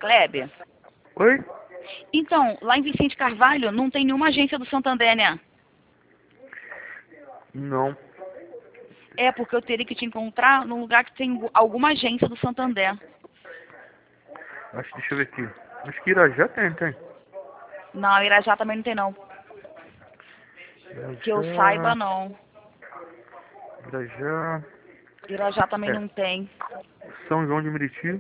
Kleber? Oi? Então, lá em Vicente Carvalho não tem nenhuma agência do Santander, né? Não. É, porque eu teria que te encontrar num lugar que tem alguma agência do Santander. Deixa eu ver aqui. Acho que Irajá tem. Não, Irajá também não tem, não. Que eu saiba, Irajá. não. Irajá. Irajá também É. não tem. São João de Meriti.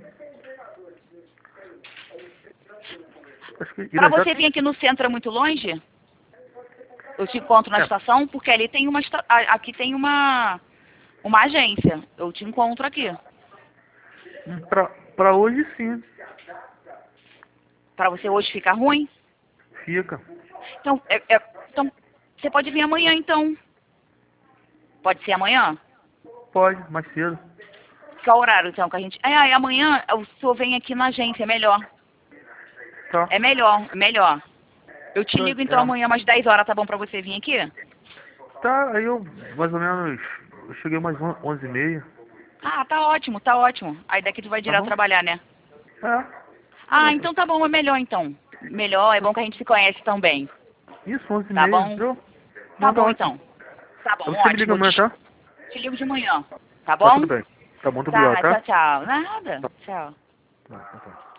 Acho que Pra Irajá você tem. vir aqui no centro é muito longe? Eu te encontro na É. estação, porque ali tem aqui tem uma agência. Eu te encontro aqui. Pra hoje sim. Pra você hoje ficar ruim? Fica. Então, então, você pode vir amanhã, então. Pode ser amanhã? Pode, mais cedo. Qual horário, então, que a gente... amanhã o senhor vem aqui na agência, é melhor. Tá. É melhor, é melhor. Eu te ligo, então, É. amanhã, umas 10 horas, tá bom pra você vir aqui? Tá, aí eu mais ou menos. Eu cheguei mais 11h30. Ah, tá ótimo, tá ótimo. Aí daqui tu vai Tá direto bom? trabalhar, né? É. Ah, então tá bom, é melhor, então. Melhor, é bom que a gente se conhece também. Isso, 11 e Tá meia, bom? viu? Tá Não, tá bom, ótimo. então. Tá bom, Você me liga ótimo. amanhã, tá? Te ligo de manhã. Tá Tá tudo bom? bem. Tá bom, muito obrigado, Tá, tá? tchau, tchau. Nada. Tchau. Tá.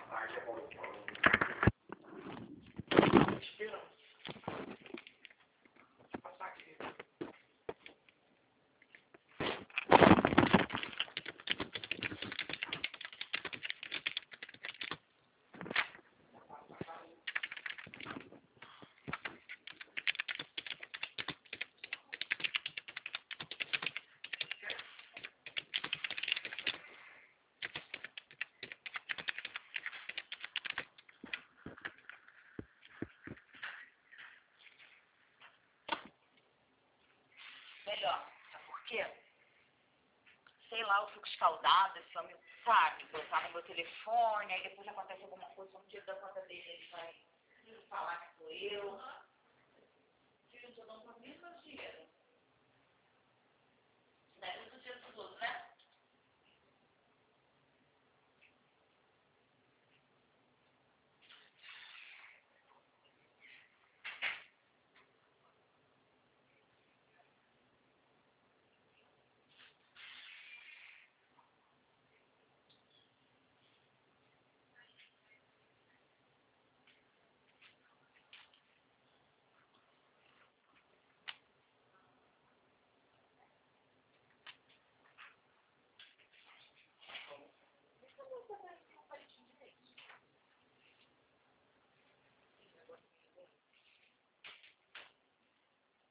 Melhor. Sabe por quê? Sei lá, eu fico escaldada, esse homem, sabe? Eu tava no meu telefone, aí depois acontece alguma coisa, eu não tiro da conta dele.